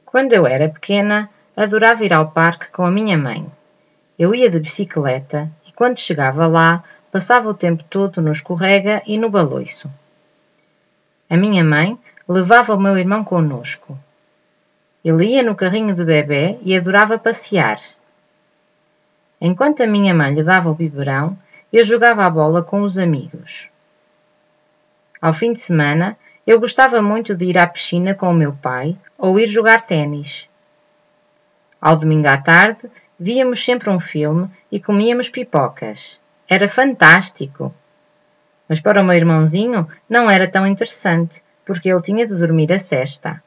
Quando eu era pequena, adorava ir ao parque com a minha mãe. Eu ia de bicicleta e quando chegava lá, passava o tempo todo no escorrega e no baloiço. A minha mãe levava o meu irmão connosco. Ele ia no carrinho de bebê e adorava passear. Enquanto a minha mãe lhe dava o biberão, eu jogava a bola com os amigos. Ao fim de semana, eu gostava muito de ir à piscina com o meu pai ou ir jogar ténis. Ao domingo à tarde, víamos sempre um filme e comíamos pipocas. Era fantástico! Mas para o meu irmãozinho não era tão interessante, porque ele tinha de dormir a sesta.